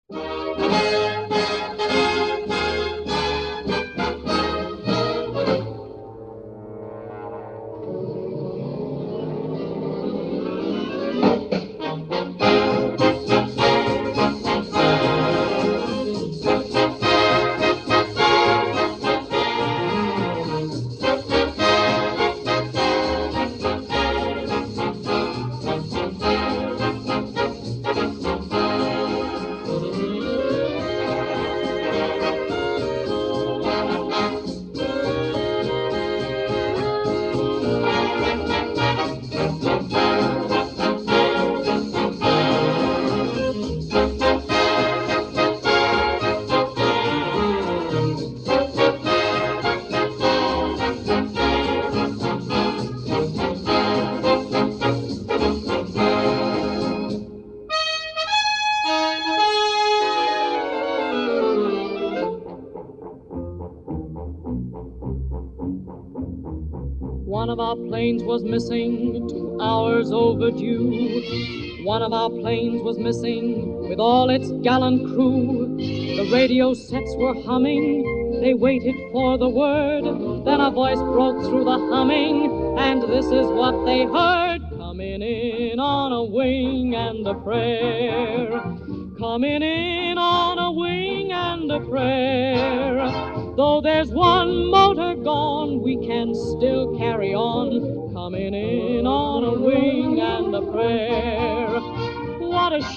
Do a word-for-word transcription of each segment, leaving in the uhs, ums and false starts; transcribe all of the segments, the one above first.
One of our planes was missing, two hours overdue. One of our planes was missing, with all its gallant crew. The radio sets were humming, they waited for the word. Then a voice broke through the humming, and this is what they heard. Coming in on a wing and a prayer. Coming in on a wing and a prayer. Though there's one motor gone, we can still carry on. Coming in on a wing and a prayer. What a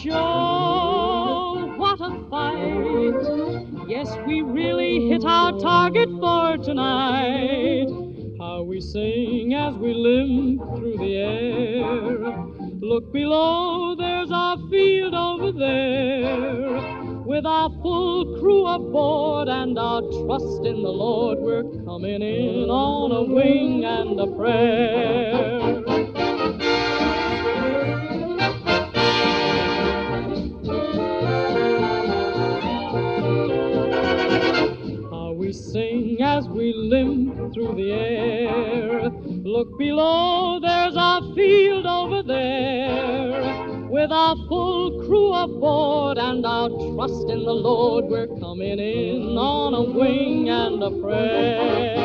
show, what a fight. Yes, we really hit our target for tonight. How we sing as we limp through the air. Look below, there's our field over there. With our full crew aboard and our trust in the Lord, we're coming in on a wing and a prayer. How we sing as we limp through the air. Look below, there's our field over there. With our full crew aboard and our trust in the Lord, we're coming in on a wing and a prayer.